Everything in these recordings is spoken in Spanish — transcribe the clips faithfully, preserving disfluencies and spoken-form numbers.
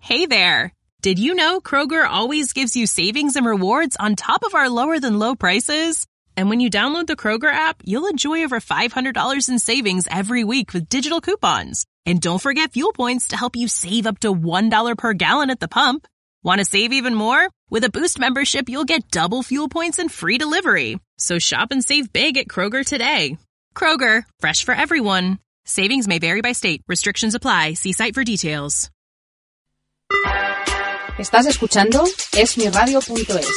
Hey there! Did you know Kroger always gives you savings and rewards on top of our lower-than-low prices? And when you download the Kroger app, you'll enjoy over five hundred dollars in savings every week with digital coupons. And don't forget fuel points to help you save up to one dollar per gallon at the pump. Want to save even more? With a Boost membership, you'll get double fuel points and free delivery. So shop and save big at Kroger today. Kroger, fresh for everyone. Savings may vary by state. Restrictions apply. See site for details. Estás escuchando es mi radio punto es.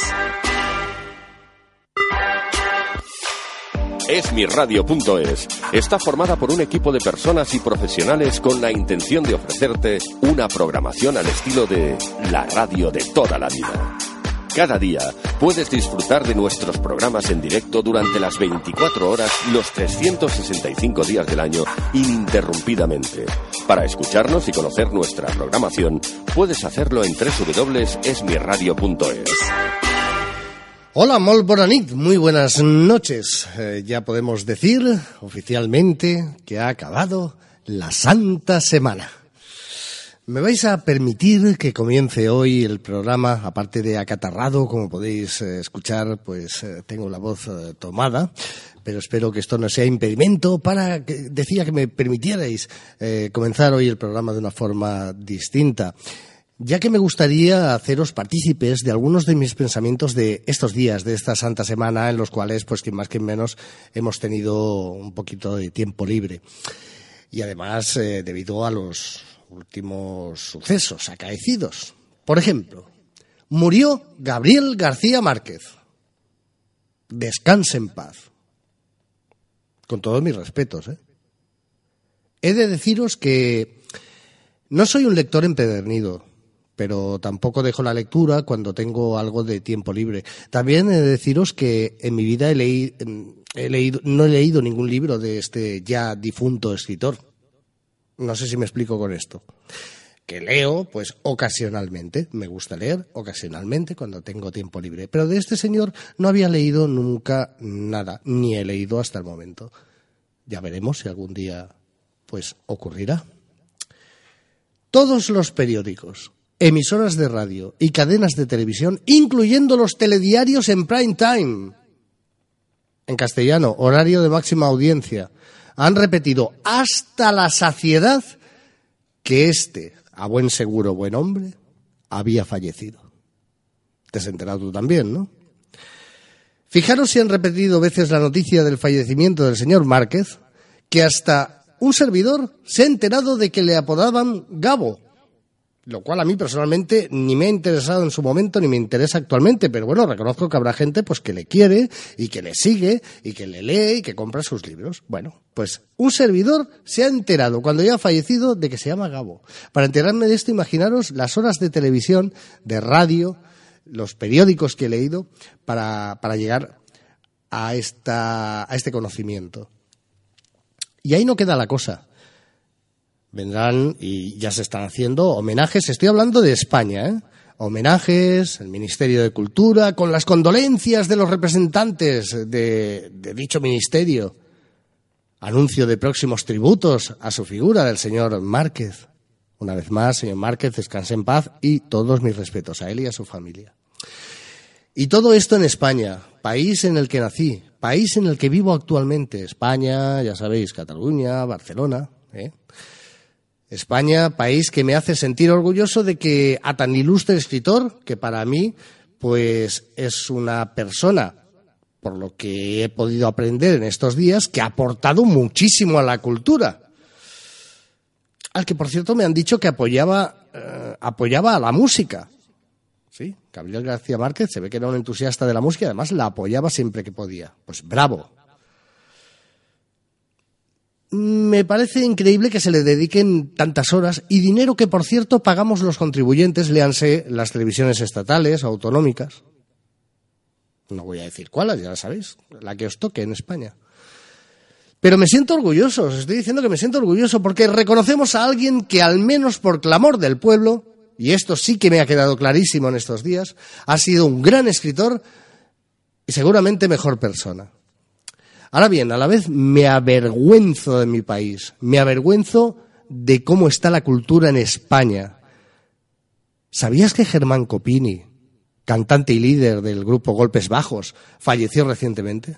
es mi radio punto es está formada por un equipo de personas y profesionales con la intención de ofrecerte una programación al estilo de la radio de toda la vida. Cada día puedes disfrutar de nuestros programas en directo durante las veinticuatro horas, los trescientos sesenta y cinco días del año, ininterrumpidamente. Para escucharnos y conocer nuestra programación, puedes hacerlo en doble u doble u doble u punto es mi radio punto es. Hola, molt bona nit, muy buenas noches. Eh, ya podemos decir oficialmente que ha acabado la Santa Semana. Me vais a permitir que comience hoy el programa, aparte de acatarrado, como podéis eh, escuchar, pues eh, tengo la voz eh, tomada, pero espero que esto no sea impedimento para que, decía que me permitierais eh, comenzar hoy el programa de una forma distinta, ya que me gustaría haceros partícipes de algunos de mis pensamientos de estos días, de esta Santa Semana, en los cuales, pues, que más que menos, hemos tenido un poquito de tiempo libre. Y además, eh, debido a los últimos sucesos acaecidos. Por ejemplo, murió Gabriel García Márquez. Descanse en paz. Con todos mis respetos, ¿eh? He de deciros que no soy un lector empedernido, pero tampoco dejo la lectura cuando tengo algo de tiempo libre. También he de deciros que en mi vida he leído, he leído, no he leído ningún libro de este ya difunto escritor. No sé si me explico con esto. Que leo, pues, ocasionalmente. Me gusta leer ocasionalmente cuando tengo tiempo libre. Pero de este señor no había leído nunca nada, ni he leído hasta el momento. Ya veremos si algún día, pues, ocurrirá. Todos los periódicos, emisoras de radio y cadenas de televisión, incluyendo los telediarios en prime time, en castellano, horario de máxima audiencia, han repetido hasta la saciedad que este, a buen seguro buen hombre, había fallecido. Te has enterado tú también, ¿no? Fijaros si han repetido veces la noticia del fallecimiento del señor Márquez, que hasta un servidor se ha enterado de que le apodaban Gabo, lo cual a mí personalmente ni me ha interesado en su momento ni me interesa actualmente, pero bueno, reconozco que habrá gente pues que le quiere y que le sigue y que le lee y que compra sus libros. Bueno, pues un servidor se ha enterado cuando ya ha fallecido de que se llama Gabo. Para enterarme de esto, imaginaros las horas de televisión, de radio, los periódicos que he leído para, para llegar a, esta, a este conocimiento. Y ahí no queda la cosa. Vendrán, y ya se están haciendo, homenajes, estoy hablando de España, ¿eh? Homenajes, el Ministerio de Cultura, con las condolencias de los representantes de, de dicho ministerio. Anuncio de próximos tributos a su figura del señor Márquez. Una vez más, señor Márquez, descanse en paz y todos mis respetos a él y a su familia. Y todo esto en España, país en el que nací, país en el que vivo actualmente. España, ya sabéis, Cataluña, Barcelona, ¿eh? España, país que me hace sentir orgulloso de que a tan ilustre escritor, que para mí pues es una persona, por lo que he podido aprender en estos días, que ha aportado muchísimo a la cultura. Al que, por cierto, me han dicho que apoyaba, eh, apoyaba a la música. Sí, Gabriel García Márquez se ve que era un entusiasta de la música y además la apoyaba siempre que podía. Pues bravo. Me parece increíble que se le dediquen tantas horas y dinero que, por cierto, pagamos los contribuyentes, léanse las televisiones estatales, autonómicas. No voy a decir cuáles, ya la sabéis, la que os toque en España. Pero me siento orgulloso, os estoy diciendo que me siento orgulloso porque reconocemos a alguien que, al menos por clamor del pueblo, y esto sí que me ha quedado clarísimo en estos días, ha sido un gran escritor y seguramente mejor persona. Ahora bien, a la vez me avergüenzo de mi país, me avergüenzo de cómo está la cultura en España. ¿Sabías que Germán Copini, cantante y líder del grupo Golpes Bajos, falleció recientemente?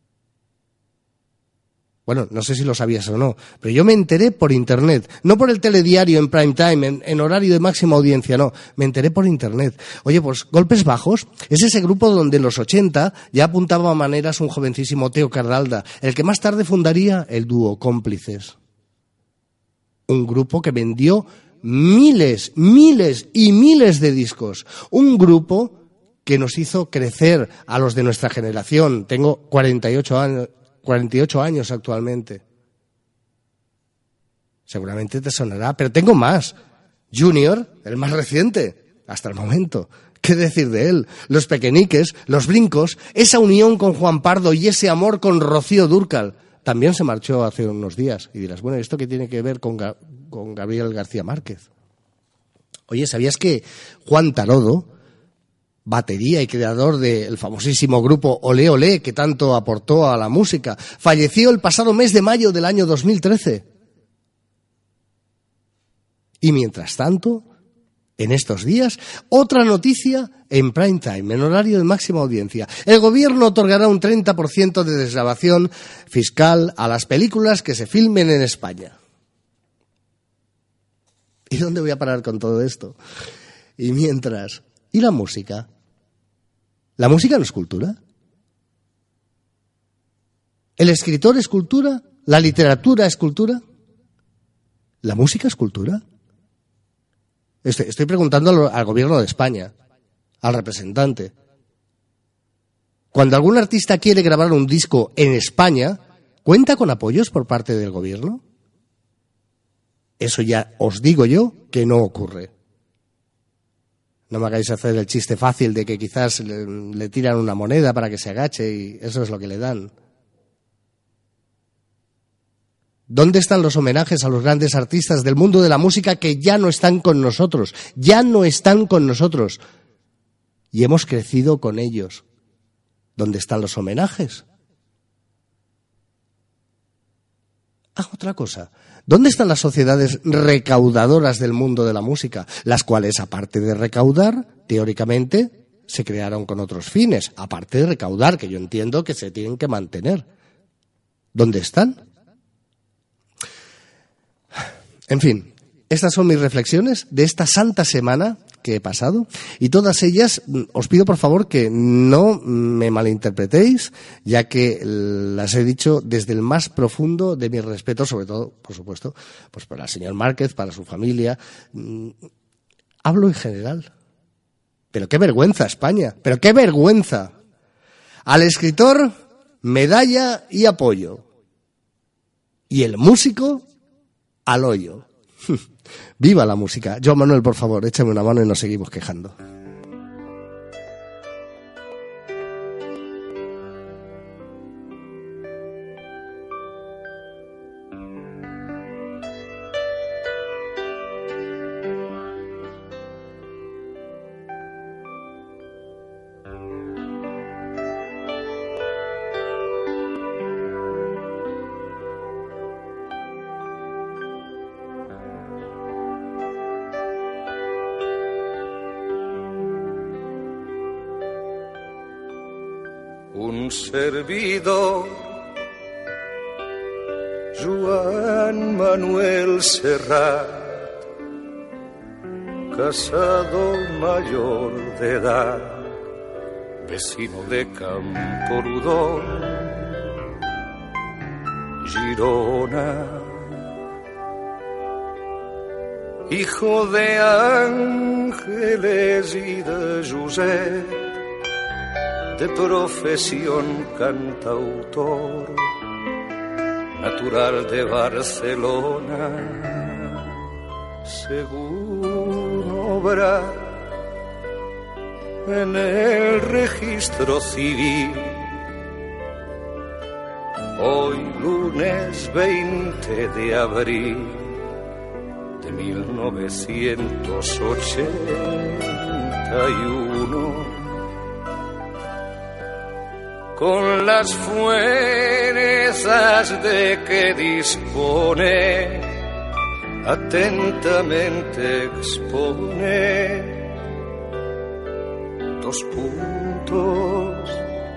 Bueno, no sé si lo sabías o no, pero yo me enteré por internet, no por el telediario en prime time, en, en horario de máxima audiencia, no, me enteré por internet. Oye, pues Golpes Bajos es ese grupo donde en los ochenta ya apuntaba a maneras un jovencísimo Teo Cardalda, el que más tarde fundaría el dúo Cómplices. Un grupo que vendió miles, miles y miles de discos. Un grupo que nos hizo crecer a los de nuestra generación. Tengo cuarenta y ocho años. cuarenta y ocho años actualmente. Seguramente te sonará, pero tengo más. Junior, el más reciente, hasta el momento. ¿Qué decir de él? Los Pequeñiques, los Brincos, esa unión con Juan Pardo y ese amor con Rocío Dúrcal. También se marchó hace unos días. Y dirás, bueno, ¿esto qué tiene que ver con, Ga- con Gabriel García Márquez? Oye, ¿sabías que Juan Tarodo, batería y creador del famosísimo grupo Olé Olé, que tanto aportó a la música, falleció el pasado mes de mayo del año dos mil trece? Y mientras tanto, en estos días, otra noticia en prime time, en horario de máxima audiencia. El gobierno otorgará un treinta por ciento de desgravación fiscal a las películas que se filmen en España. ¿Y dónde voy a parar con todo esto? Y mientras, ¿y la música? ¿La música no es cultura? ¿El escritor es cultura? ¿La literatura es cultura? ¿La música es cultura? Estoy, estoy preguntando al, al gobierno de España, al representante. Cuando algún artista quiere grabar un disco en España, ¿cuenta con apoyos por parte del gobierno? Eso ya os digo yo que no ocurre. No me hagáis hacer el chiste fácil de que quizás le, le tiran una moneda para que se agache y eso es lo que le dan. ¿Dónde están los homenajes a los grandes artistas del mundo de la música que ya no están con nosotros? Ya no están con nosotros. Y hemos crecido con ellos. ¿Dónde están los homenajes? Ah, otra cosa. ¿Dónde están las sociedades recaudadoras del mundo de la música? Las cuales, aparte de recaudar, teóricamente, se crearon con otros fines. Aparte de recaudar, que yo entiendo que se tienen que mantener. ¿Dónde están? En fin, estas son mis reflexiones de esta santa semana que he pasado y todas ellas os pido por favor que no me malinterpretéis, ya que las he dicho desde el más profundo de mi respeto, sobre todo, por supuesto, pues para el señor Márquez, para su familia. Hablo en general. Pero qué vergüenza, España, pero qué vergüenza. Al escritor, medalla y apoyo. Y el músico, al hoyo. ¡Viva la música! Joan Manuel, por favor, échame una mano y nos seguimos quejando. Un servidor, Joan Manuel Serrat, casado mayor de edad, vecino de Camprodon, Girona, hijo de Ángeles y de Josep, de profesión cantautor, natural de Barcelona, según obra en el registro civil. Hoy lunes veinte de abril de mil novecientos ochenta y uno, con las fuerzas de que dispone, atentamente expone los puntos,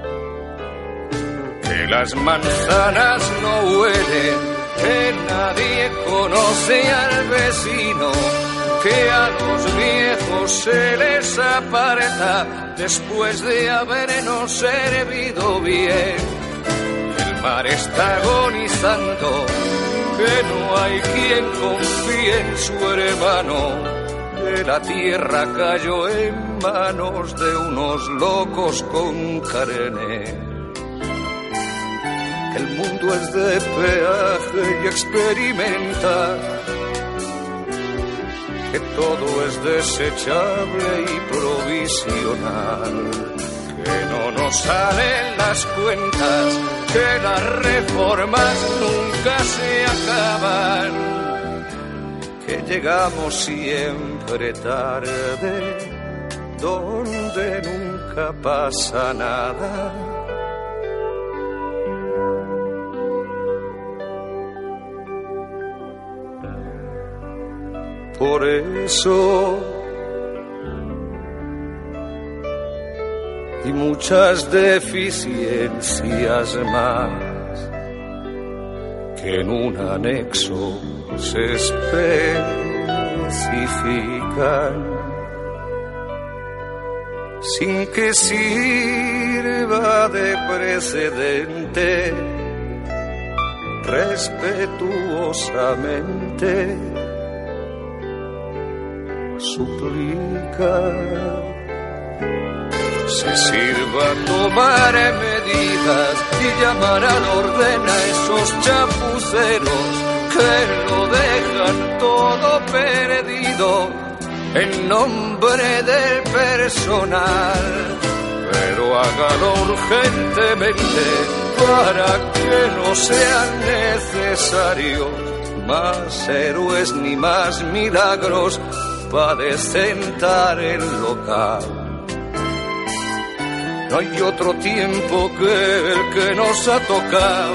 que las manzanas no huelen, que nadie conoce al vecino, que a los viejos se les aparta después de habernos servido bien. El mar está agonizando, que no hay quien confíe en su hermano, que la tierra cayó en manos de unos locos con carne, que el mundo es de peaje y experimentar, que todo es desechable y provisional, que no nos salen las cuentas, que las reformas nunca se acaban, que llegamos siempre tarde, donde nunca pasa nada. Por eso, y muchas deficiencias más, que en un anexo se especifican, sin que sirva de precedente, respetuosamente suplica se sirva tomar medidas y llamar al orden a esos chapuceros que lo dejan todo perdido en nombre del personal, pero hágalo urgentemente para que no sean necesarios más héroes ni más milagros para decentar el local. No hay otro tiempo que el que nos ha tocado.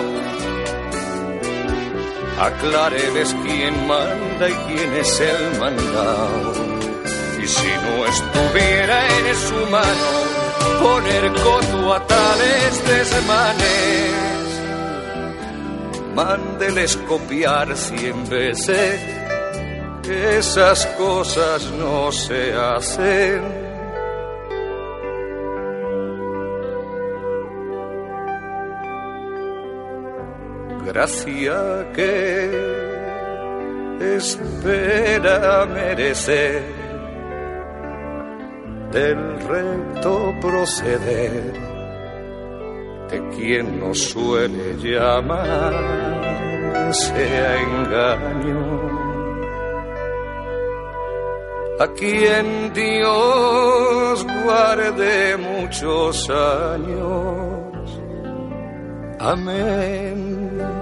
Acláreles quién manda y quién es el mandado. Y si no estuviera en su mano poner coto a tales desmanes, mándeles copiar cien veces que esas cosas no se hacen. Gracia que espera merecer del recto proceder de quien nos suele llamar sea engaño, a quien Dios guarde muchos años. Amén.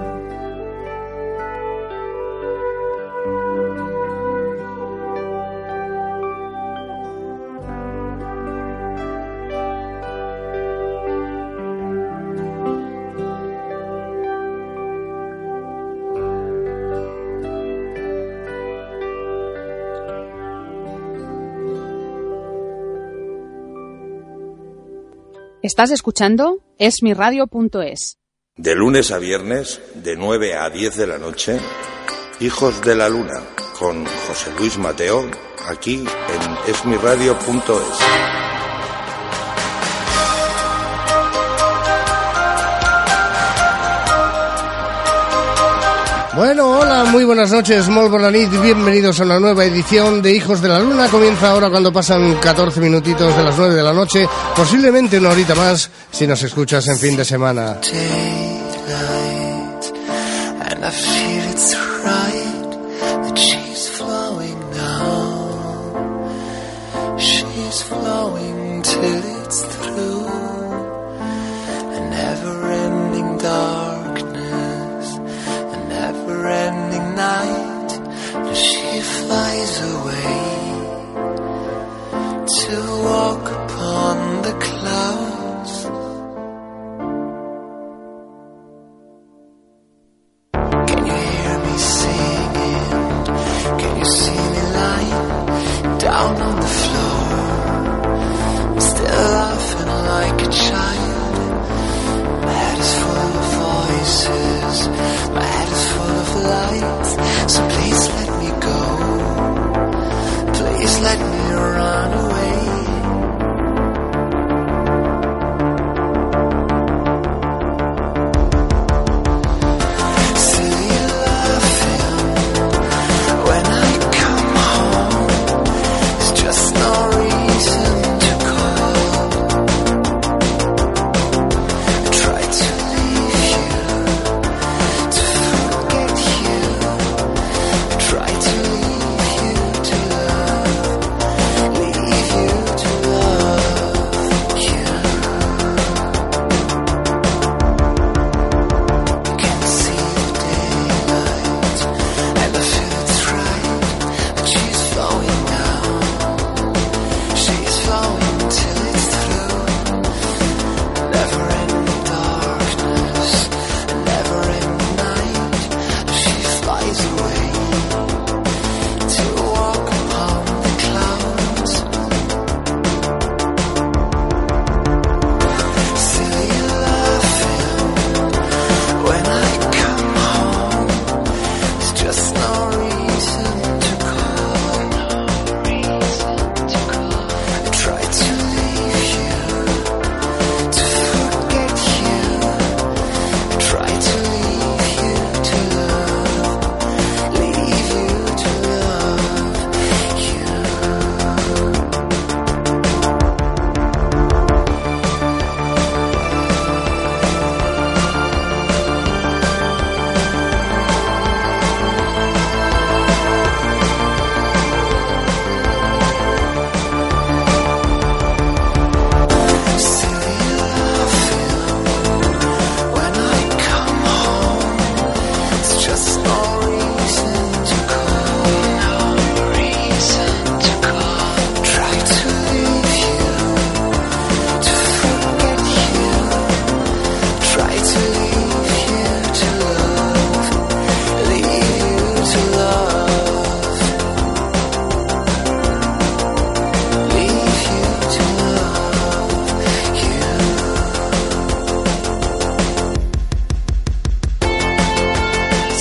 Estás escuchando esmiradio punto es. De lunes a viernes, de nueve a diez de la noche, Hijos de la Luna, con José Luis Mateo, aquí en esmiradio punto es. Bueno, hola, muy buenas noches, molt bona nit, bienvenidos a una nueva edición de Hijos de la Luna. Comienza ahora cuando pasan catorce minutitos de las nueve de la noche, posiblemente una horita más si nos escuchas en fin de semana. Down on the floor, still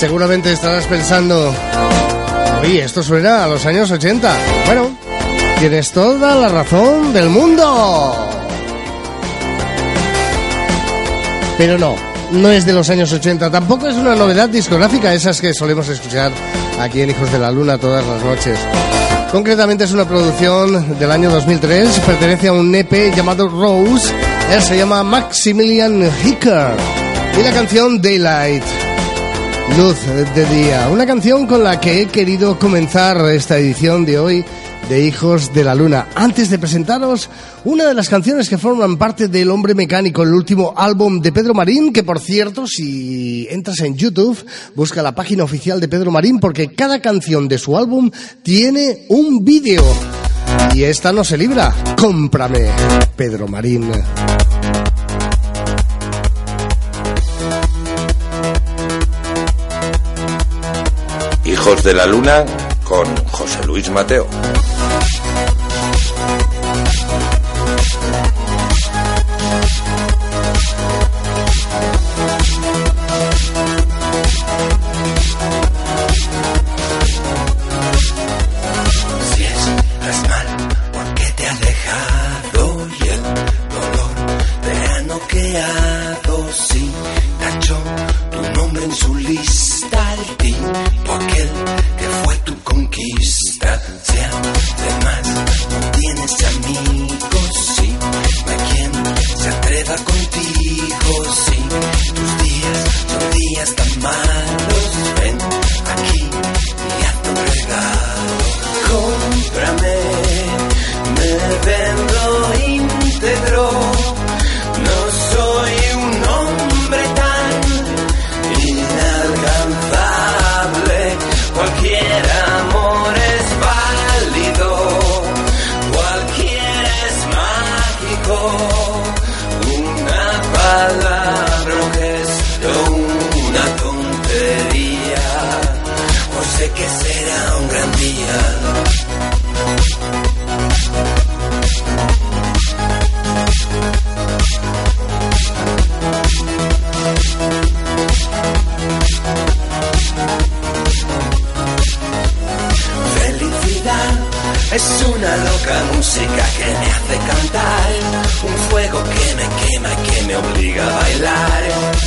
Seguramente estarás pensando, oye, esto suena a los años ochenta. Bueno, tienes toda la razón del mundo. Pero no, no es de los años ochenta. Tampoco es una novedad discográfica, esas que solemos escuchar aquí en Hijos de la Luna todas las noches. Concretamente es una producción del año dos mil tres, pertenece a un E P llamado Rose. Él se llama Maximilian Hicker y la canción Daylight, Luz de Día. Una canción con la que he querido comenzar esta edición de hoy de Hijos de la Luna. Antes de presentaros una de las canciones que forman parte del Hombre Mecánico, el último álbum de Pedro Marín, que por cierto, si entras en YouTube, busca la página oficial de Pedro Marín, porque cada canción de su álbum tiene un vídeo. Y esta no se libra. Cómprame, Pedro Marín. Hijos de la Luna con José Luis Mateo. Si estás mal, ¿por qué te has dejado? Y el dolor te ha noqueado. Si tachó tu nombre en su lista al ti, porque él que fue tu conquista. Si además no tienes amigos, sí, no hay quien se atreva contigo. Sí, tus días son días tan malos. Ven aquí y hazte un regalo. Cómprame, me vendo íntegro. No soy un hombre tan inalcanzable. Cualquier amor es válido, cualquier es mágico. Una palabra, un gesto, una tontería. Hoy sé que será un gran día. Es una loca música que me hace cantar, un fuego que me quema y que me obliga a bailar.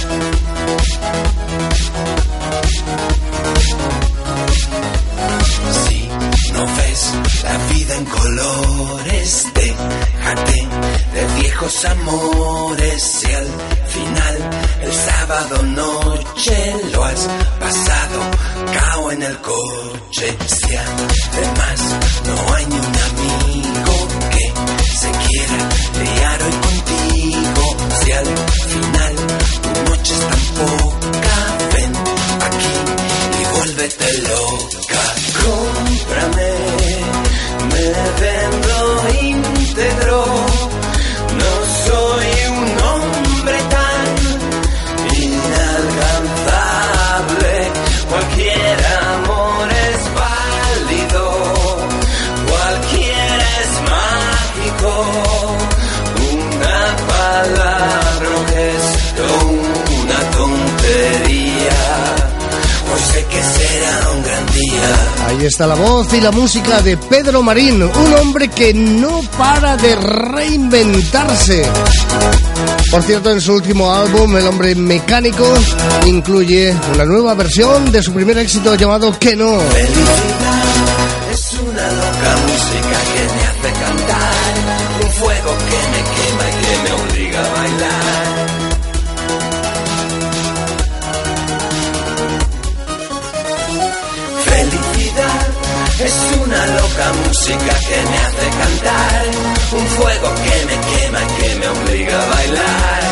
Si no ves la vida en colores, déjate de viejos amores. Si al final el sábado noche lo has pasado cao en el coche. Si además no hay ni un amigo que se quiera liar hoy contigo. Si al final tu noche es tan poca, ven aquí y vuélvete loca. Cómprame, me vendo íntegro. No soy un hombre tan inalcanzable. Cualquier amor es válido, cualquier es mágico. Una palabra, un gesto, una tontería. Hoy sé que será un gran día. Ahí está la voz y la música de Pedro Marín, un hombre que no para de reinventarse. Por cierto, en su último álbum, El Hombre Mecánico, incluye una nueva versión de su primer éxito llamado Que No. Felicidad es una loca música que me hace cantar, un fuego que me quema y que me obliga a bailar. Felicidad es una loca música que me hace cantar, un fuego que me quema y que me obliga a bailar.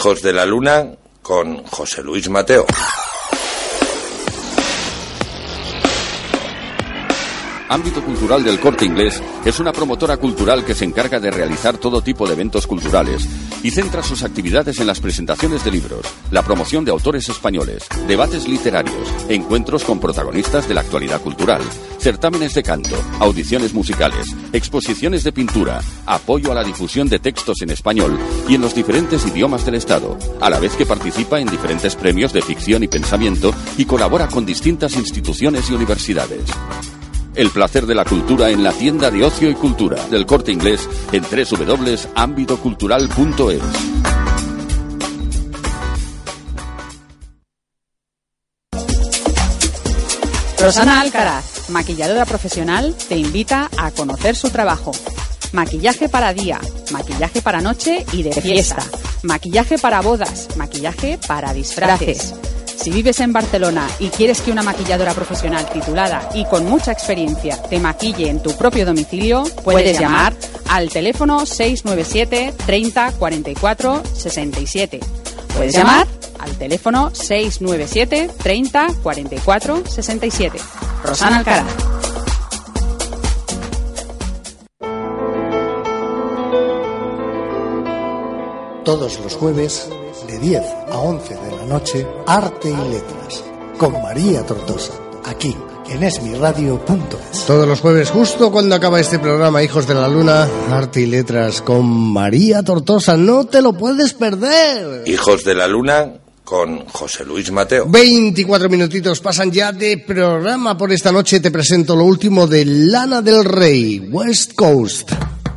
Hijos de la Luna con José Luis Mateo. Ámbito Cultural del Corte Inglés es una promotora cultural que se encarga de realizar todo tipo de eventos culturales y centra sus actividades en las presentaciones de libros, la promoción de autores españoles, debates literarios, encuentros con protagonistas de la actualidad cultural, certámenes de canto, audiciones musicales, exposiciones de pintura, apoyo a la difusión de textos en español y en los diferentes idiomas del Estado, a la vez que participa en diferentes premios de ficción y pensamiento y colabora con distintas instituciones y universidades. El placer de la cultura en la tienda de ocio y cultura del Corte Inglés en doble u doble u doble u punto ámbito cultural punto es. Rosana Alcaraz, maquilladora profesional, te invita a conocer su trabajo. Maquillaje para día, maquillaje para noche y de fiesta, maquillaje para bodas, maquillaje para disfraces. Si vives en Barcelona y quieres que una maquilladora profesional titulada y con mucha experiencia te maquille en tu propio domicilio, puedes llamar al teléfono seis nueve siete treinta cuarenta y cuatro sesenta y siete. Puedes llamar al teléfono seis nueve siete treinta cuarenta y cuatro sesenta y siete. Rosana Alcaraz. Todos los jueves, de diez a once de la noche, Arte y Letras, con María Tortosa, aquí en es mi radio punto es. Todos los jueves, justo cuando acaba este programa, Hijos de la Luna, Arte y Letras, con María Tortosa, no te lo puedes perder. Hijos de la Luna con José Luis Mateo. veinticuatro minutitos pasan ya de programa por esta noche. Te presento lo último de Lana del Rey, West Coast.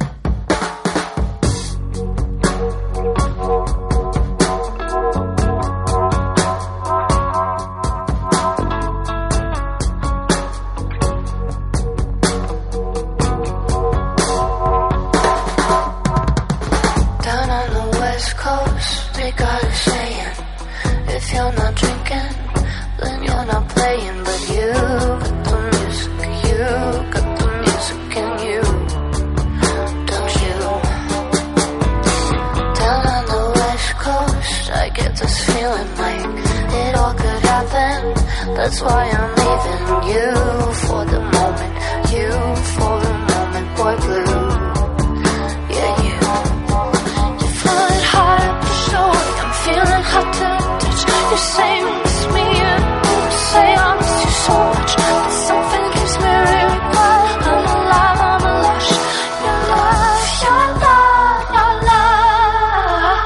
That's why I'm leaving you for the moment, you for the moment, boy blue. Yeah, you. You feel it hard to show, I'm feeling hot to touch. You say you miss me and you say I miss you so much, but something keeps me really quiet. I'm alive, I'm a lush. Your love, your love, your love.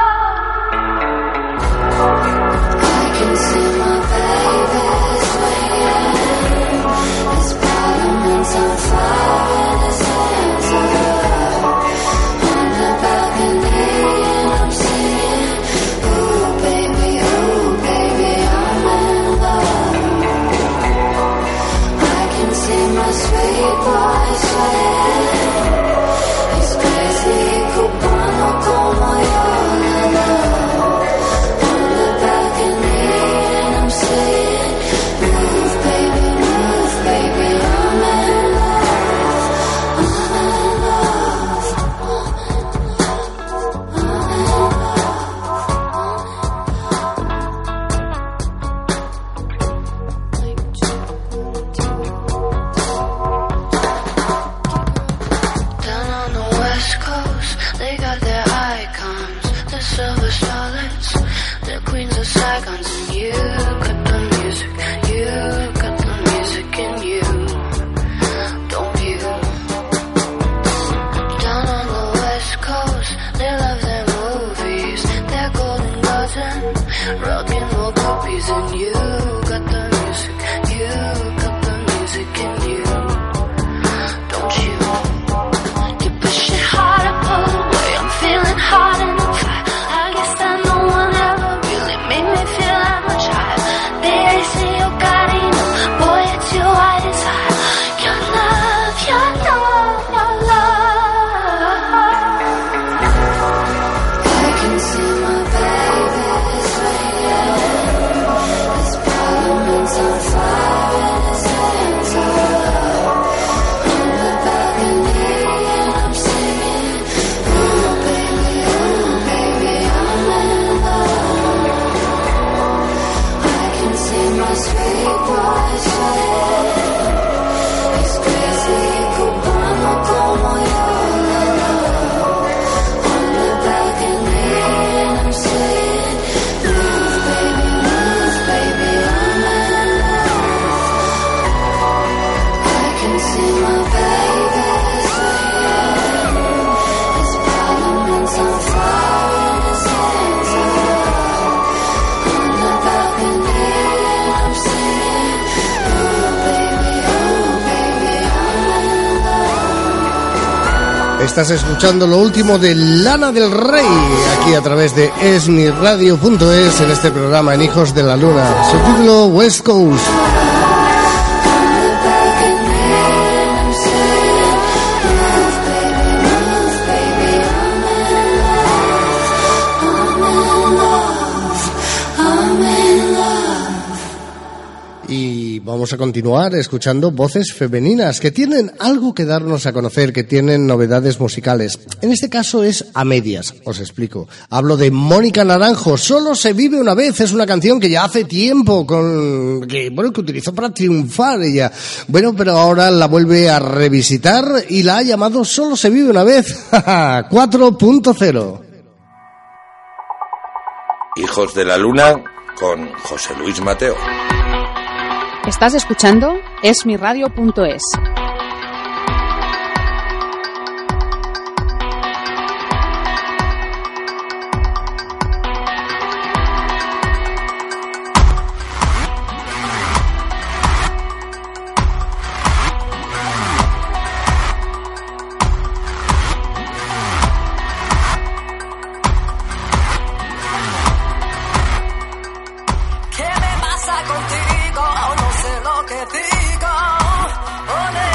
I can see my baby. On fire. Estás escuchando lo último de Lana del Rey, aquí a través de es mi radio punto es, en este programa en Hijos de la Luna. Su título, West Coast. Y vamos a continuar escuchando voces femeninas que tienen algo que darnos a conocer, que tienen novedades musicales. En este caso es a medias, os explico. Hablo de Mónica Naranjo, Solo se vive una vez. Es una canción que ya hace tiempo con que bueno que utilizó para triunfar ella. Bueno, pero ahora la vuelve a revisitar y la ha llamado Solo se vive una vez. cuatro punto cero. Hijos de la Luna con José Luis Mateo. Estás escuchando es mi radio punto es. ¿Qué me pasa contigo? No sé lo que digo. Ole.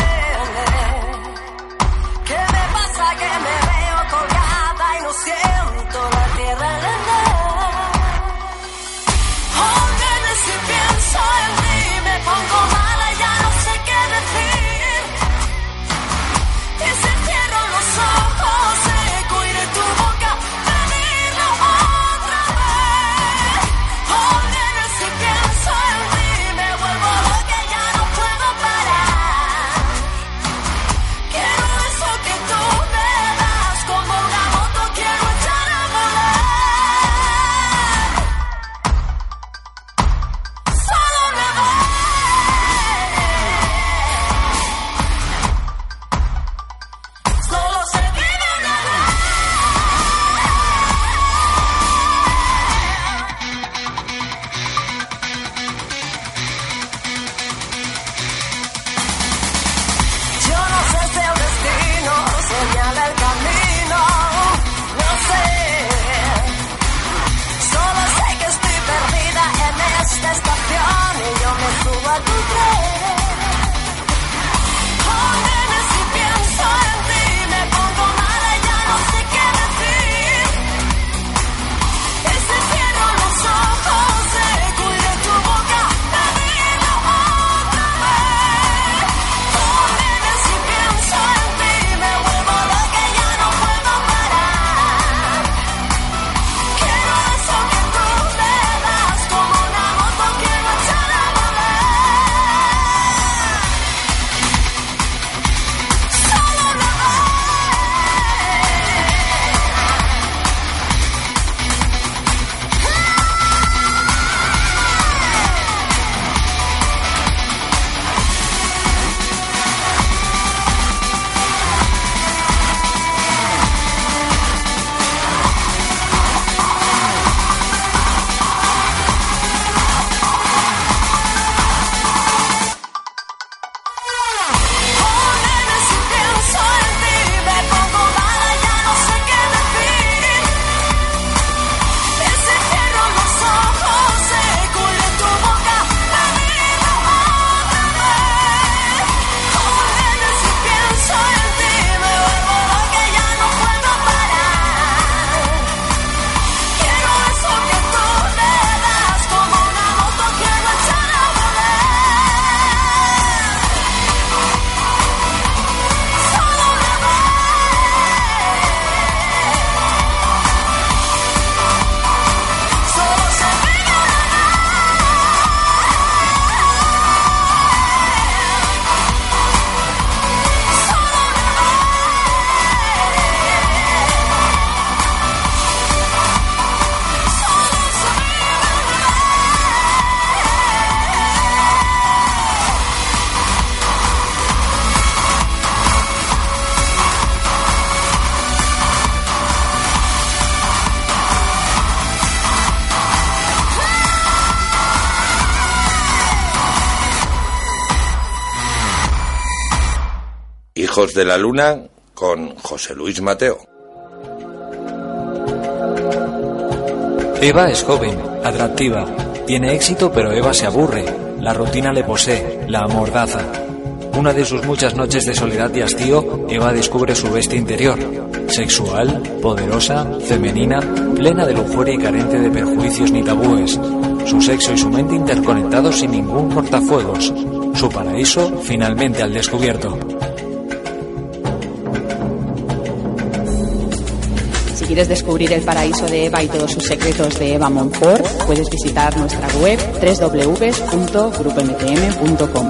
Hijos de la Luna con José Luis Mateo. Eva es joven, atractiva, tiene éxito, pero Eva se aburre. La rutina le posee, la amordaza. Una de sus muchas noches de soledad y hastío, Eva descubre su bestia interior. Sexual, poderosa, femenina, plena de lujuria y carente de perjuicios ni tabúes. Su sexo y su mente interconectados sin ningún cortafuegos. Su paraíso finalmente al descubierto. Si quieres descubrir el paraíso de Eva y todos sus secretos de Eva Montfort, puedes visitar nuestra web doble u doble u doble u punto grupo m t m punto com.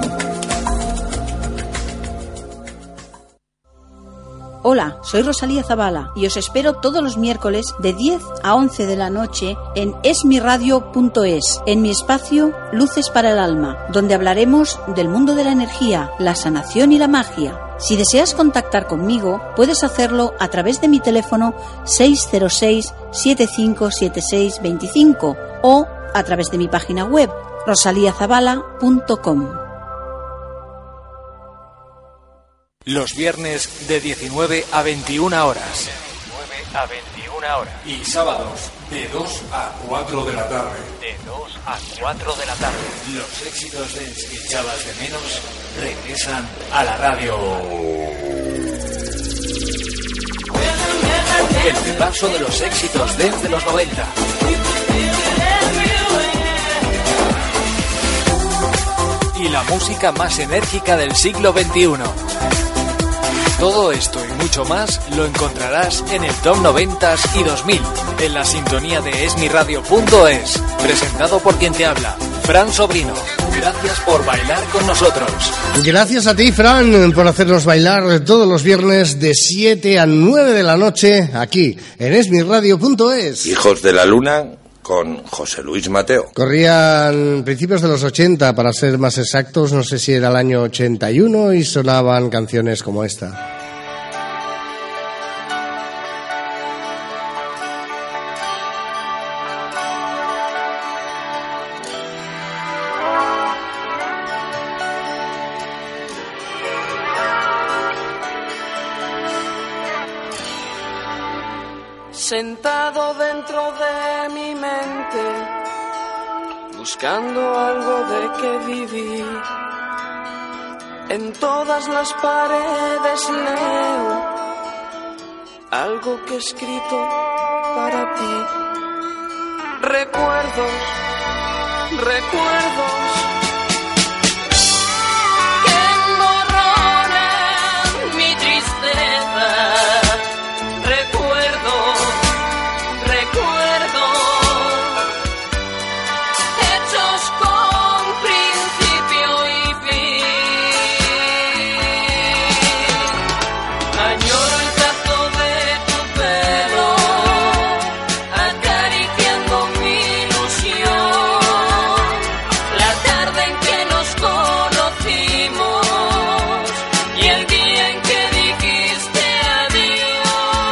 Hola, soy Rosalía Zabala y os espero todos los miércoles de diez a once de la noche en esmiradio punto es, en mi espacio Luces para el Alma, donde hablaremos del mundo de la energía, la sanación y la magia. Si deseas contactar conmigo, puedes hacerlo a través de mi teléfono seis cero seis, siete cinco siete seis dos cinco o a través de mi página web rosalia zabala punto com. Los viernes de diecinueve a veintiuna horas. diecinueve a veintiuna horas. Y sábados de dos a cuatro de la tarde. De dos a cuatro de la tarde. Los éxitos dance que echabas de menos regresan a la radio. El repaso de los éxitos dance de los noventa. Y la música más enérgica del siglo veintiuno. Todo esto y mucho más lo encontrarás en el Top noventas y dos mil, en la sintonía de esmiradio punto es, presentado por quien te habla, Fran Sobrino. Gracias por bailar con nosotros. Gracias a ti, Fran, por hacernos bailar todos los viernes de siete a nueve de la noche, aquí, en esmiradio punto es. Hijos de la Luna con José Luis Mateo. Corrían principios de los ochenta, para ser más exactos, no sé si era el año ochenta y uno, y sonaban canciones como esta. Sentado dentro de mi mente, buscando algo de qué vivir. En todas las paredes leo algo que he escrito para ti. Recuerdos, recuerdos que emborronan mi tristeza. Recuerdos, recuerdos hechos con principio y fin. Añoro el tacto de tu pelo, acariciando mi ilusión. La tarde en que nos conocimos y el día en que dijiste adiós.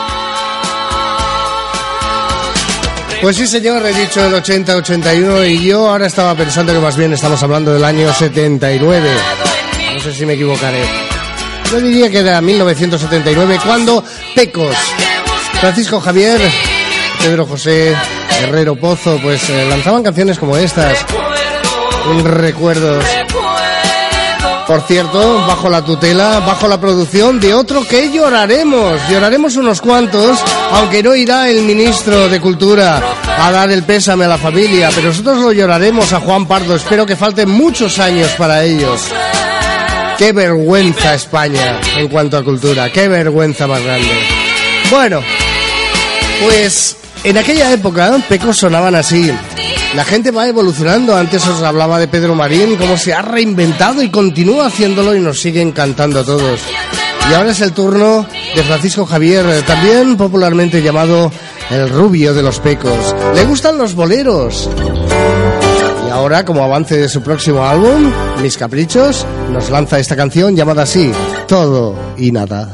Pues sí, señor, he dicho el ochenta ochenta y uno y yo ahora estaba pensando que más bien estamos hablando del año setenta y nueve. No sé si me equivocaré. Yo diría que era mil novecientos setenta y nueve, cuando Pecos, Francisco Javier, Pedro José, Herrero Pozo, pues eh, lanzaban canciones como estas. Un recuerdo. Por cierto, bajo la tutela, bajo la producción de otro que lloraremos. Lloraremos unos cuantos, aunque no irá el ministro de Cultura a dar el pésame a la familia, pero nosotros lo lloraremos a Juan Pardo. Espero que falten muchos años para ellos. Qué vergüenza España en cuanto a cultura, qué vergüenza más grande. Bueno, pues en aquella época Pecos sonaban así. La gente va evolucionando. Antes os hablaba de Pedro Marín, cómo se ha reinventado y continúa haciéndolo y nos sigue encantando a todos. Y ahora es el turno de Francisco Javier, también popularmente llamado el rubio de los Pecos. Le gustan los boleros. Y ahora, como avance de su próximo álbum, Mis Caprichos, nos lanza esta canción llamada así, Todo y Nada.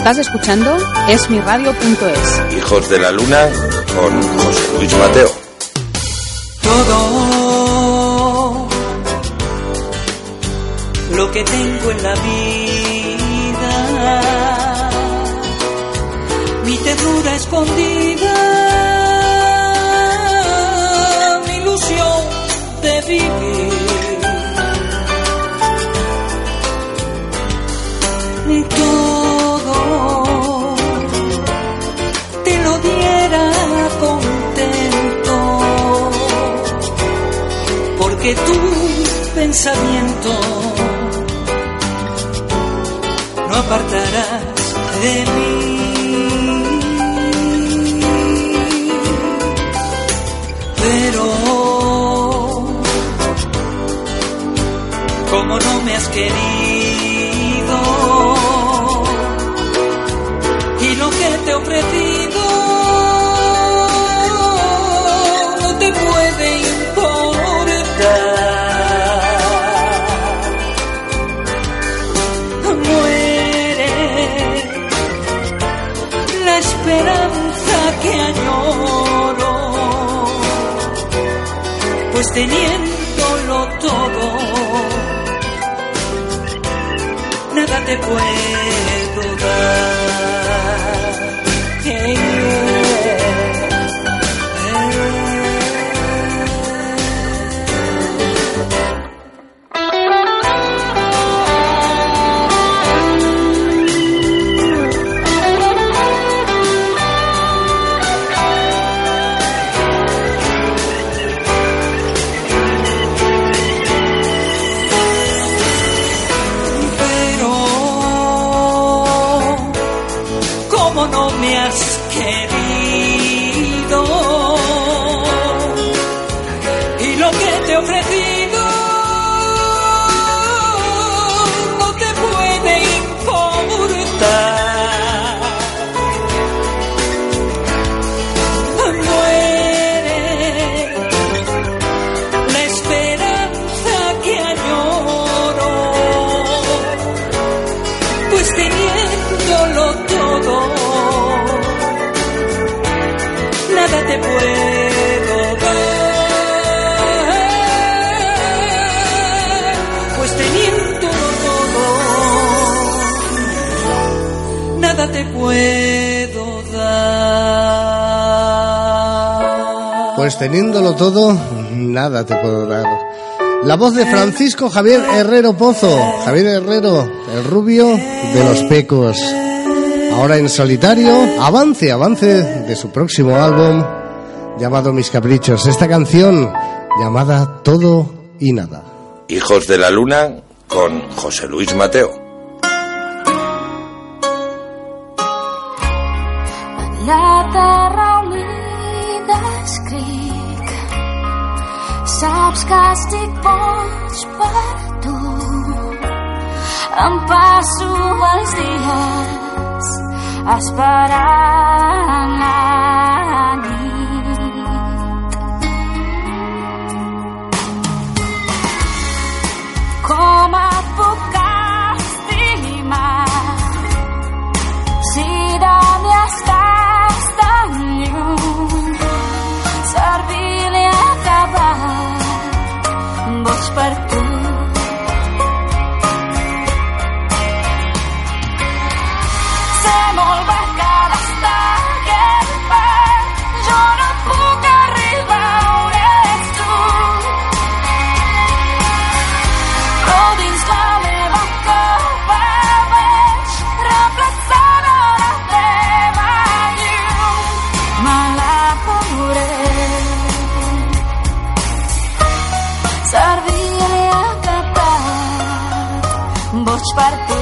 Estás escuchando esmiradio punto es. Hijos de la Luna con José Luis Mateo. Todo lo que tengo en la vida, mi ternura escondida, mi ilusión de vivir, todo te lo diera contento, porque tu pensamiento no apartarás de mí. Pero como no me has querido y lo que te he ofrecido no te puede importar, la esperanza que añoro, pues teniéndolo todo, nada te puedo dar. Hey, yeah. No me has querido y lo que te he ofrecido no te puede importar. Muere la esperanza que añoro, pues teniéndolo todo nada te puedo dar, pues teniéndolo todo, nada te puedo dar. Pues teniéndolo todo, nada te puedo dar. La voz de Francisco Javier Herrero Pozo, Javier Herrero, el rubio de los Pecos. Ahora en solitario, avance, avance de su próximo álbum llamado Mis Caprichos. Esta canción llamada Todo y Nada. Hijos de la Luna con José Luis Mateo. La terra unida escric, saps que estic boig per tu, em passo els dies esperant la nit. Com et puc estimar si de mi estàs tan lluny? Servir-li a acabar boig per tu. Per tu.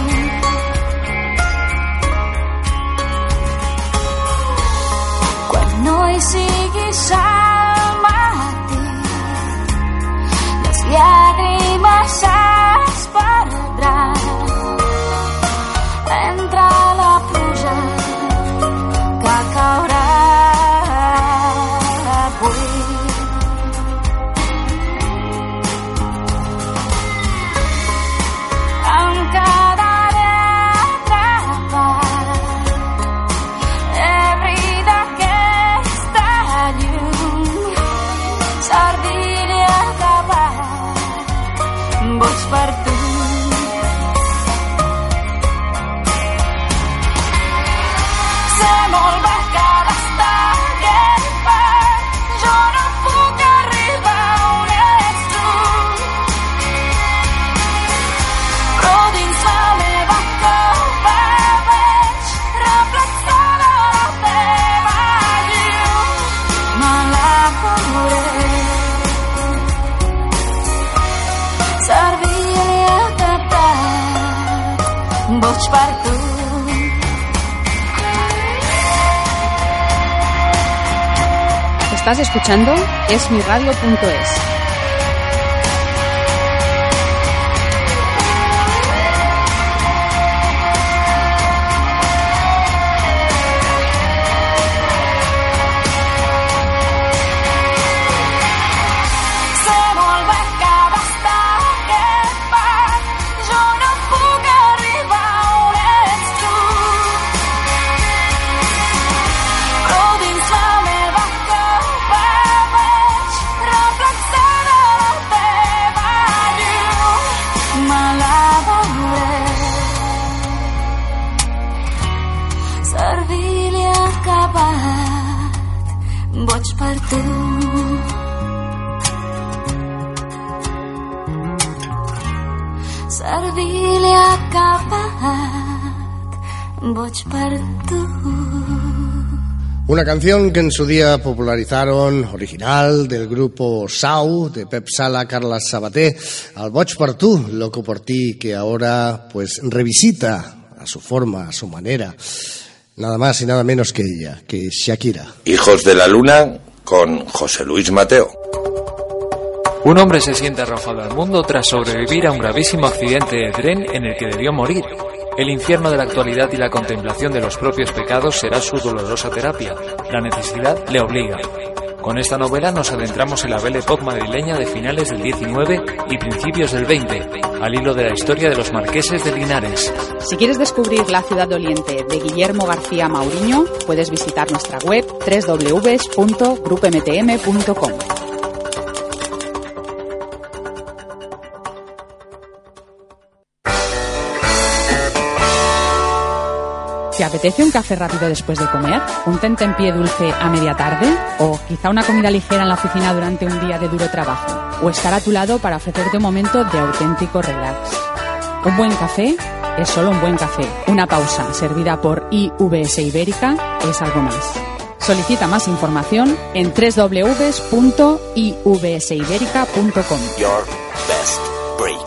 Quan no hi siguis al matí, les llàgrimes es perdran entre la pluja que caurà avui. Em quedaré atrapat boig per tu. Sé molt bé que d'estar aquest part, jo no puc arribar on ets tu. Però dins la meva copa veig reflexada la teva llum. Me la veuré. Servir-li a tapat, boig per tu. Estás escuchando es mi radio punto es. Servir-li acabat, boig per tu. Servir-li acabat, boig per tu. Una canción que en su día popularizaron, original, del grupo Sau, de Pep Sala, Carles Sabater, al Boig per tu, loco por ti, que ahora pues revisita a su forma, a su manera, nada más y nada menos que ella, que Shakira. Hijos de la Luna, con José Luis Mateo. Un hombre se siente arrojado al mundo tras sobrevivir a un gravísimo accidente de tren en el que debió morir. El infierno de la actualidad y la contemplación de los propios pecados será su dolorosa terapia. La necesidad le obliga. Con esta novela nos adentramos en la Belle Époque madrileña de finales del diecinueve y principios del veinte, al hilo de la historia de los marqueses de Linares. Si quieres descubrir la ciudad doliente de Guillermo García Mauriño, puedes visitar nuestra web doble u doble u doble u punto grupo m t m punto com. ¿Te apetece un café rápido después de comer? ¿Un tentempié dulce a media tarde? ¿O quizá una comida ligera en la oficina durante un día de duro trabajo? ¿O estar a tu lado para ofrecerte un momento de auténtico relax? Un buen café es solo un buen café. Una pausa servida por I V S Ibérica es algo más. Solicita más información en doble u doble u doble u punto i v s iberica punto com. Your best break.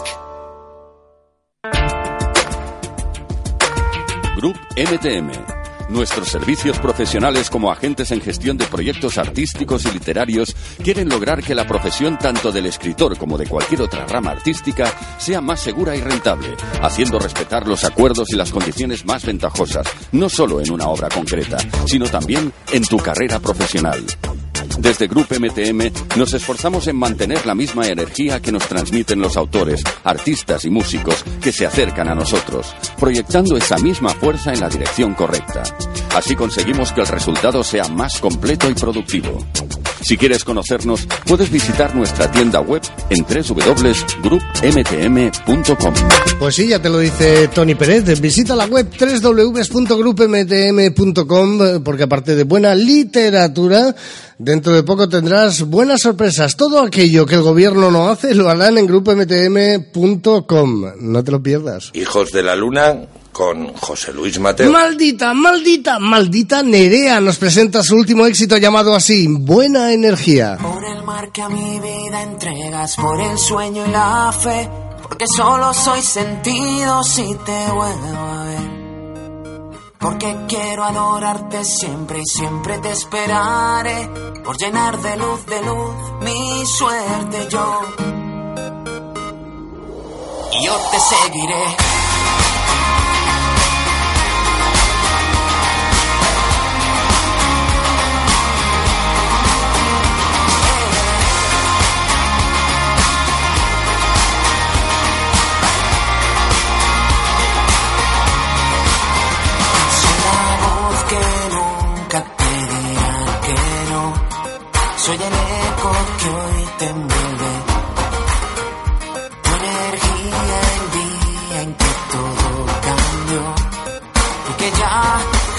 Group M T M. Nuestros servicios profesionales como agentes en gestión de proyectos artísticos y literarios quieren lograr que la profesión tanto del escritor como de cualquier otra rama artística sea más segura y rentable, haciendo respetar los acuerdos y las condiciones más ventajosas, no solo en una obra concreta, sino también en tu carrera profesional. Desde Grupo M T M nos esforzamos en mantener la misma energía que nos transmiten los autores, artistas y músicos que se acercan a nosotros, proyectando esa misma fuerza en la dirección correcta. Así conseguimos que el resultado sea más completo y productivo. Si quieres conocernos, puedes visitar nuestra tienda web en doble u doble u doble u punto grup m t m punto com. Pues sí, ya te lo dice Tony Pérez. Visita la web doble u doble u doble u punto grup m t m punto com porque aparte de buena literatura, dentro de poco tendrás buenas sorpresas. Todo aquello que el gobierno no hace lo harán en grup m t m punto com. No te lo pierdas. Hijos de la Luna, con José Luis Mateo. Maldita, maldita, maldita Nerea nos presenta su último éxito llamado así, Buena Energía. Por el mar que a mi vida entregas, por el sueño y la fe, porque solo soy sentido si te vuelvo a ver. Porque quiero adorarte siempre y siempre te esperaré, por llenar de luz, de luz, mi suerte yo. Y yo te seguiré. Soy el eco que hoy te envuelve. Tu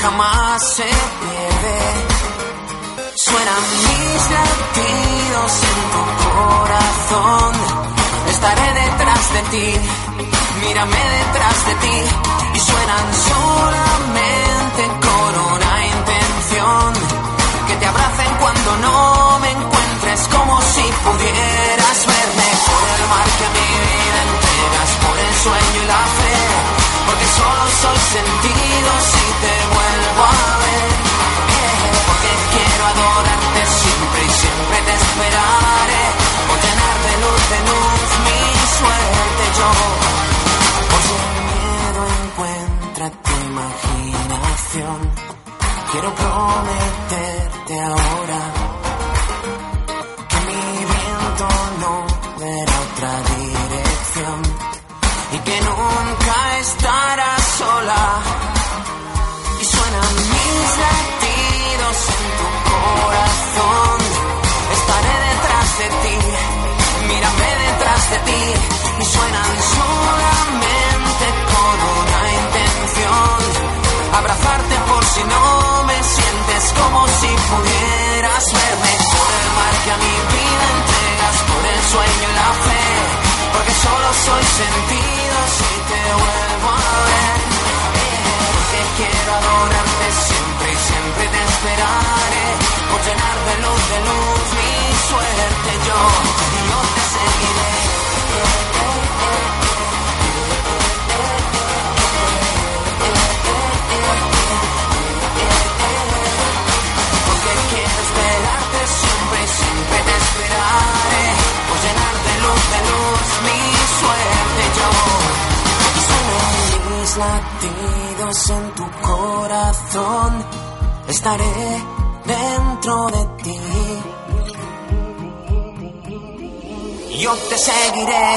jamás se pierde. Suenan mis latidos en tu corazón. Estaré detrás de ti, mírame detrás de ti. Y suenan solamente con una intención: que te abracen cuando no me encuentres, como si pudieras verme. Por el mar que a mi vida entregas, por el sueño y la fe, porque solo soy sentido si te vuelvo a ver. Yeah. Porque quiero adorarte siempre y siempre te esperaré, por llenar de luz, de luz mi suerte yo. Por si el miedo encuentra tu imaginación, quiero prometerte ahora que mi viento no verá otra dirección y que nunca estarás sola. Y suenan mis latidos en tu corazón. Estaré detrás de ti, mírame detrás de ti. Y suenan solamente con una intención: abrazarte por si no me sientes, como si pudieras verme. Por el mar que a mi vida entregas, por el sueño y la fe, porque solo soy sentido si te vuelvo a ver. Porque quiero adorarte siempre y siempre te esperaré, por llenar de luz, de luz mi suerte yo. Y yo te seguiré. Siempre, siempre te esperaré, por llenar de luz, de luz mi suerte yo. Y suenan mis latidos en tu corazón. Estaré dentro de ti, yo te seguiré.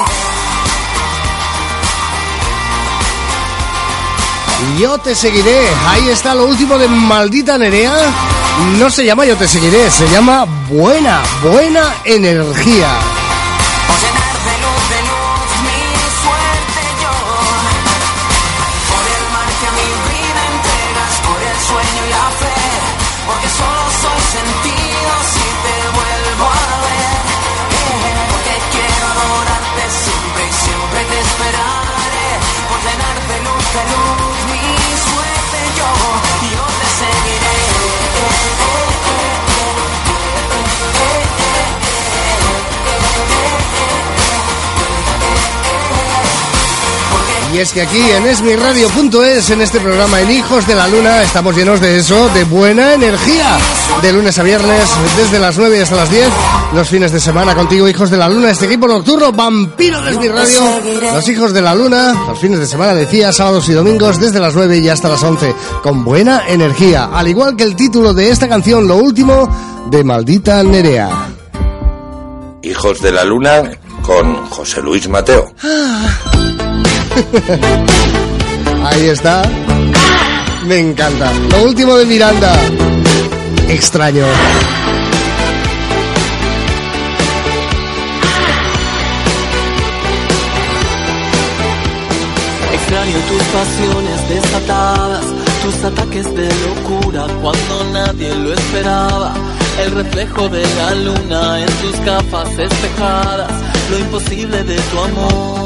Yo te seguiré. Ahí está lo último de Maldita Nerea. No se llama Yo te seguiré, se llama Buena, Buena Energía. Por llenar de luz, de luz mi suerte yo. Por el mar que a mi vida entregas, por el sueño y la fe, porque solo soy sentido si te vuelvo a ver. Porque quiero adorarte siempre y siempre te esperaré, por llenar de luz, de luz mi suerte yo. Y yo te seguiré. Y es que aquí en es mi radio punto es, en este programa en Hijos de la Luna, estamos llenos de eso, de buena energía. De lunes a viernes, desde las nueve hasta las diez, los fines de semana contigo, Hijos de la Luna, este equipo nocturno, vampiro de Es mi radio. Los Hijos de la Luna, los fines de semana, decía, sábados y domingos, desde las nueve y hasta las once, con buena energía. Al igual que el título de esta canción, lo último de Maldita Nerea. Hijos de la Luna, con José Luis Mateo. Ahí está. Me encanta. Lo último de Miranda. Extraño. Extraño tus pasiones desatadas, tus ataques de locura cuando nadie lo esperaba. El reflejo de la luna en tus gafas espejadas, lo imposible de tu amor.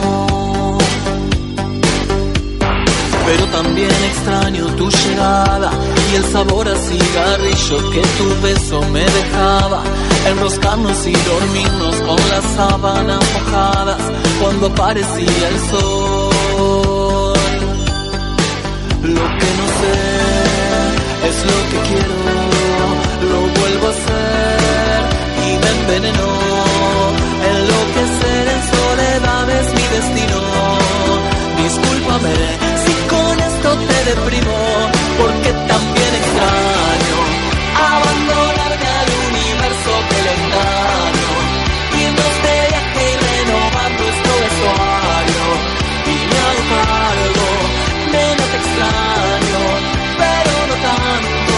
Pero también extraño tu llegada y el sabor a cigarrillo que tu beso me dejaba. Enroscarnos y dormirnos con las sábanas mojadas cuando aparecía el sol. Lo que no sé es lo que quiero, lo vuelvo a hacer y me envenenó. Enloquecer en soledad es mi destino. Discúlpame si con esto te deprimo, porque también extraño abandonarme al universo que le engaño, irnos de viaje y renovar nuestro vestuario. Y me hago cargo, menos te extraño, pero no tanto.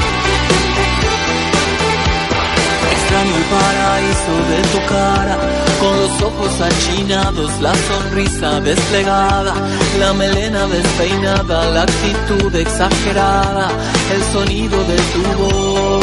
Extraño el paraíso de tu cara, con los ojos achinados, la sonrisa desplegada, la melena despeinada, la actitud exagerada, el sonido de tu voz.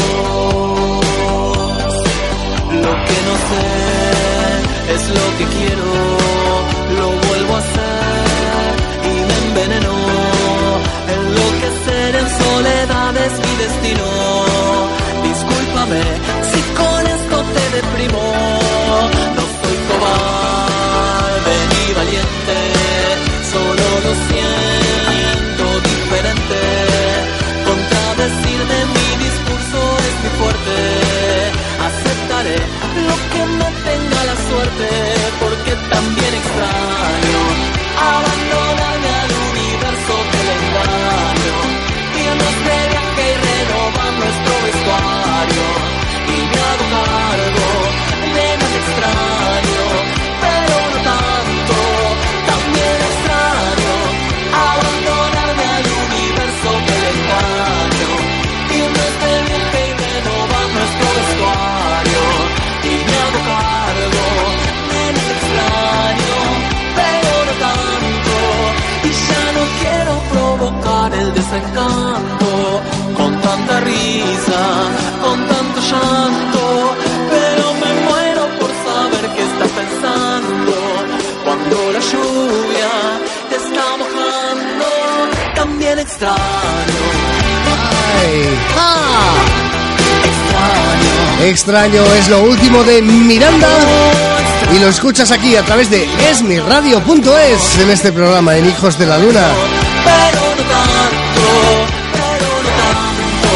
Lo que no sé es lo que quiero, lo vuelvo a hacer y me envenenó. Enloquecer en soledad es mi destino. Discúlpame si con esto te deprimo. No soy cobarde ni valiente, solo lo siento diferente. Contradecirme mi discurso es mi fuerte. Aceptaré lo que no tenga la suerte, porque también extraño abandonarme al universo del engaño. Irnos de viaje y renovar nuestro vestuario. Y me hago cargo de más extraño, pero no tanto. También extraño abandonarme al universo del engaño. Irnos de viaje y renovar nuestro vestuario. Y me hago cargo de más extraño, pero no tanto. Y ya no quiero provocar el desencanto con tanta risa, con tanto llanto, pero me muero por saber qué estás pensando cuando la lluvia te está mojando. También extraño. Ay. ¡Ah! Extraño. Extraño es lo último de Miranda y lo escuchas aquí a través de esmirradio punto es en este programa en Hijos de la Luna. Pero no tanto, pero no tanto.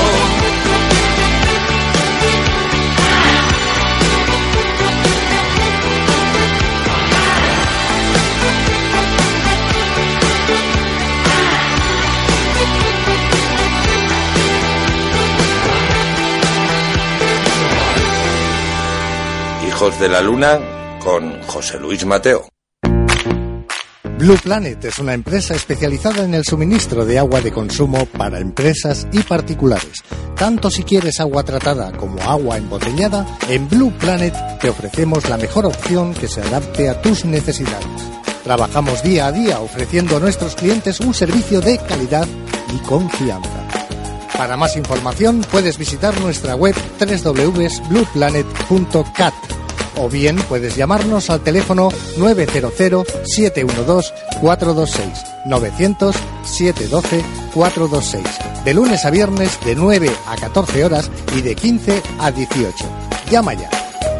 Hijos de la Luna con José Luis Mateo. Blue Planet es una empresa especializada en el suministro de agua de consumo para empresas y particulares. Tanto si quieres agua tratada como agua embotellada, en Blue Planet te ofrecemos la mejor opción que se adapte a tus necesidades. Trabajamos día a día ofreciendo a nuestros clientes un servicio de calidad y confianza. Para más información puedes visitar nuestra web doble u doble u doble u punto blue planet punto cat o bien puedes llamarnos al teléfono nueve cero cero, siete uno dos, cuatro dos seis, novecientos, siete uno dos, cuatro dos seis, de lunes a viernes de nueve a catorce horas y de quince a dieciocho. Llama ya.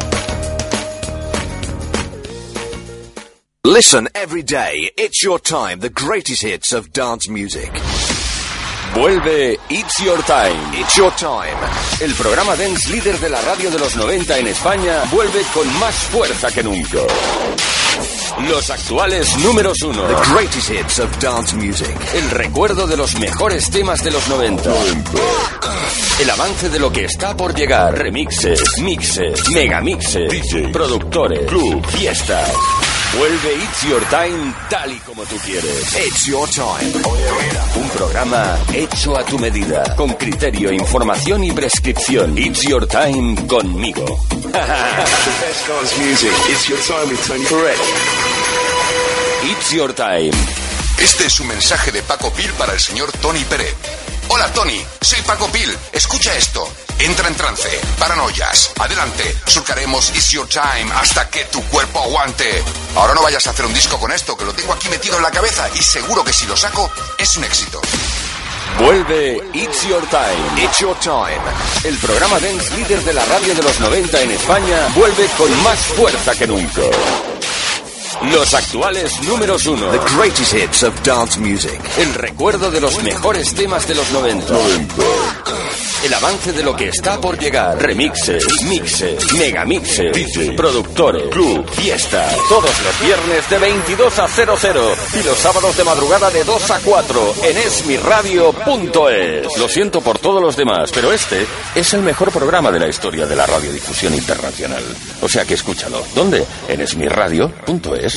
Listen every day, it's your time, the greatest hits of dance music. Vuelve It's Your Time. It's your time. El programa dance líder de la radio de los noventa en España vuelve con más fuerza que nunca. Los actuales números uno. The greatest hits of dance music. El recuerdo de los mejores temas de los noventa. El avance de lo que está por llegar. Remixes, mixes, megamixes, D J, productores, club, fiestas. Vuelve It's Your Time tal y como tú quieres. It's your time. Un programa hecho a tu medida, con criterio, información y prescripción. It's Your Time conmigo. Best dance music. It's Your Time with Tony Peret. It's Your Time. Este es un mensaje de Paco Pil para el señor Tony Peret. Hola Tony, soy Paco Pil. Escucha esto. Entra en trance, paranoias. Adelante, surcaremos It's Your Time hasta que tu cuerpo aguante. Ahora no vayas a hacer un disco con esto, que lo tengo aquí metido en la cabeza y seguro que si lo saco es un éxito. Vuelve It's Your Time. It's your time. El programa dance líder de la radio de los noventa en España vuelve con más fuerza que nunca. Los actuales números uno. The greatest hits of dance music. El recuerdo de los mejores temas de los noventa. El avance de lo que está por llegar. Remixes, mixes, megamixes, D J, productores, club, fiestas. Todos los viernes de veintidós a cero cero y los sábados de madrugada de dos a cuatro en esmirradio punto es. Lo siento por todos los demás, pero este es el mejor programa de la historia de la radiodifusión internacional. O sea que escúchalo. ¿Dónde? En esmirradio punto es.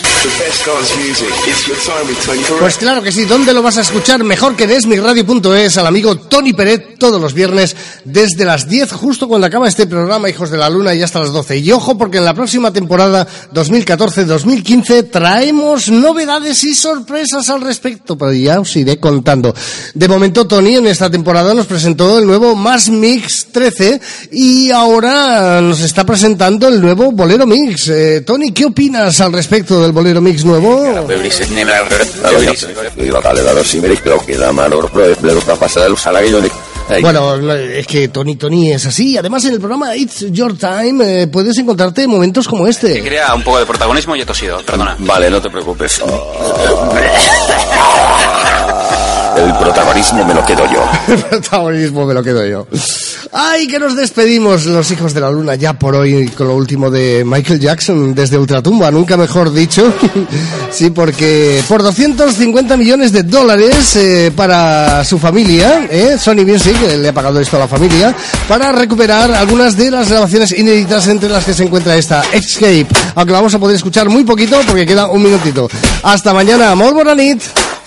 Pues claro que sí, ¿dónde lo vas a escuchar mejor que en esmirradio punto es al amigo Tony Peret todos los viernes viernes desde las diez, justo cuando acaba este programa, Hijos de la Luna, y hasta las doce. Y ojo, porque en la próxima temporada dos mil catorce dos mil quince traemos novedades y sorpresas al respecto, pero ya os iré contando. De momento, Tony en esta temporada nos presentó el nuevo Más Mix trece y ahora nos está presentando el nuevo Bolero Mix. Eh, Tony, ¿qué opinas al respecto del Bolero Mix nuevo? Bueno, es que Tony Tony es así. Además, en el programa It's Your Time eh, puedes encontrarte momentos como este. Que quería un poco de protagonismo y he tosido, perdona. Vale, no te preocupes. El protagonismo me lo quedo yo. El protagonismo me lo quedo yo. Ay, que nos despedimos, los Hijos de la Luna, ya por hoy, con lo último de Michael Jackson desde Ultratumba, nunca mejor dicho. Sí, porque por doscientos cincuenta millones de dólares eh, para su familia, eh, Sony Music eh, le ha pagado esto a la familia, para recuperar algunas de las grabaciones inéditas, entre las que se encuentra esta Escape, aunque vamos a poder escuchar muy poquito porque queda un minutito. Hasta mañana, molt bona nit.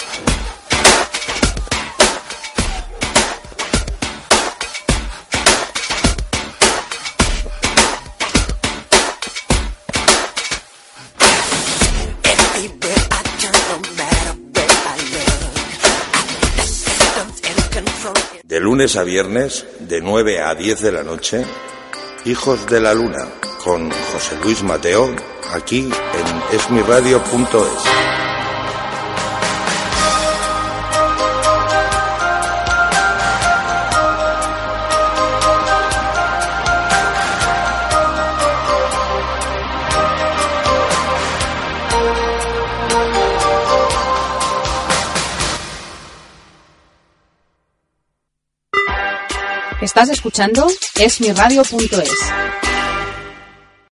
De lunes a viernes, de nueve a diez de la noche, Hijos de la Luna, con José Luis Mateo, aquí en es mi radio punto es. Estás escuchando es mi radio punto es.